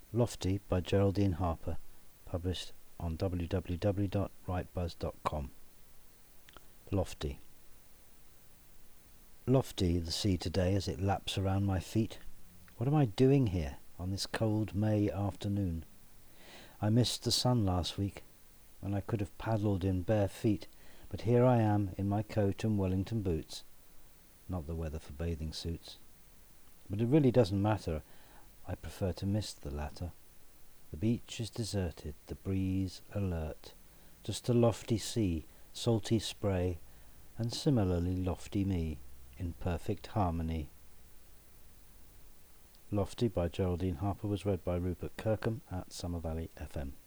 Lofty by Geraldine Harper, published on www.writebuzz.com. Lofty. Lofty the sea today as it laps around my feet. What am I doing here on this cold May afternoon? I missed the sun last week, when I could have paddled in bare feet, but here I am in my coat and Wellington boots. Not the weather for bathing suits. But it really doesn't matter. I prefer to miss the latter. The beach is deserted, the breeze alert. Just a lofty sea, salty spray, and similarly lofty me, in perfect harmony. Lofty by Geraldine Harper was read by Rupert Kirkham at Summer Valley FM.